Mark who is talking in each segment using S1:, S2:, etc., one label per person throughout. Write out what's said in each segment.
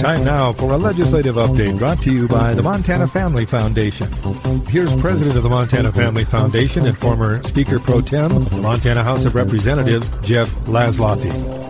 S1: Time now for a legislative update brought to you by the Montana Family Foundation. Here's President of the Montana Family Foundation and former Speaker Pro Tem of the Montana House of Representatives, Jeff Laszloffy.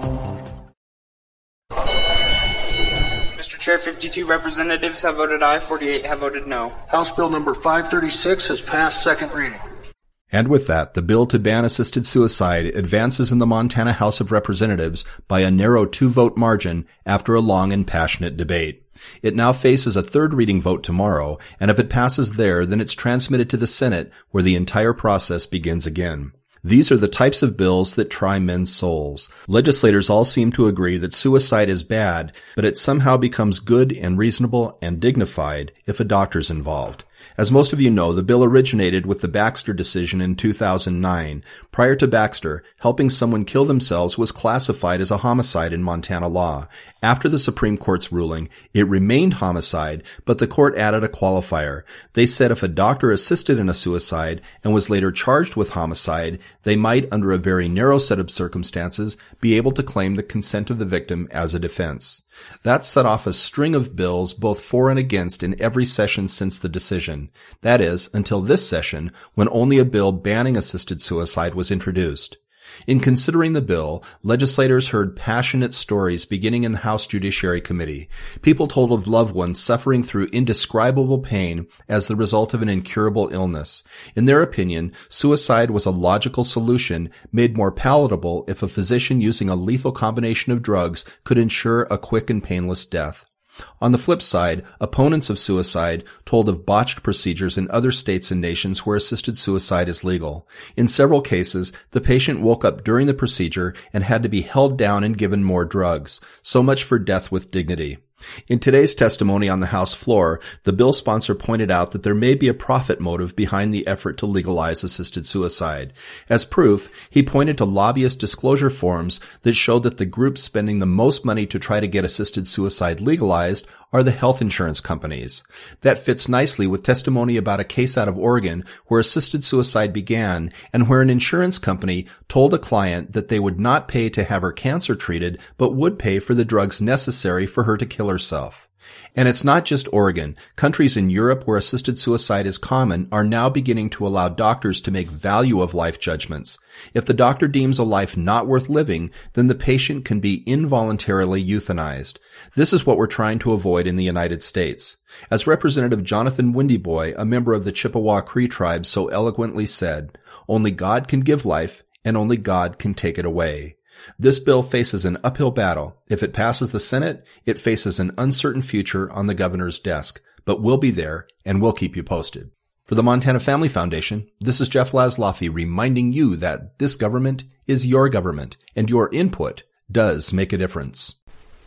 S2: Mr. Chair, 52 representatives have voted aye, 48 have voted no.
S3: House Bill number 536 has passed second reading.
S4: And with that, the bill to ban assisted suicide advances in the Montana House of Representatives by a narrow 2-vote margin after a long and passionate debate. It now faces a third reading vote tomorrow, and if it passes there, then it's transmitted to the Senate, where the entire process begins again. These are the types of bills that try men's souls. Legislators all seem to agree that suicide is bad, but it somehow becomes good and reasonable and dignified if a doctor's involved. As most of you know, the bill originated with the Baxter decision in 2009. Prior to Baxter, helping someone kill themselves was classified as a homicide in Montana law. After the Supreme Court's ruling, it remained homicide, but the court added a qualifier. They said if a doctor assisted in a suicide and was later charged with homicide, they might, under a very narrow set of circumstances, be able to claim the consent of the victim as a defense. That set off a string of bills both for and against in every session since the decision. That is, until this session, when only a bill banning assisted suicide was introduced. In considering the bill, legislators heard passionate stories beginning in the House Judiciary Committee. People told of loved ones suffering through indescribable pain as the result of an incurable illness. In their opinion, suicide was a logical solution made more palatable if a physician using a lethal combination of drugs could ensure a quick and painless death. On the flip side, opponents of suicide told of botched procedures in other states and nations where assisted suicide is legal. In several cases, the patient woke up during the procedure and had to be held down and given more drugs. So much for death with dignity. In today's testimony on the House floor, the bill sponsor pointed out that there may be a profit motive behind the effort to legalize assisted suicide. As proof, he pointed to lobbyist disclosure forms that showed that the groups spending the most money to try to get assisted suicide legalized are the health insurance companies. That fits nicely with testimony about a case out of Oregon where assisted suicide began and where an insurance company told a client that they would not pay to have her cancer treated, but would pay for the drugs necessary for her to kill herself. And it's not just Oregon. Countries in Europe where assisted suicide is common are now beginning to allow doctors to make value of life judgments. If the doctor deems a life not worth living, then the patient can be involuntarily euthanized. This is what we're trying to avoid in the United States. As Representative Jonathan Windyboy, a member of the Chippewa Cree tribe, so eloquently said, "Only God can give life, and only God can take it away." This bill faces an uphill battle. If it passes the Senate, it faces an uncertain future on the governor's desk. But we'll be there, and we'll keep you posted. For the Montana Family Foundation, this is Jeff Laszloffy reminding you that this government is your government, and your input does make a difference.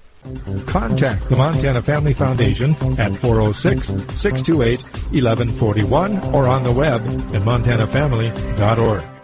S1: Contact the Montana Family Foundation at 406-628-1141 or on the web at montanafamily.org.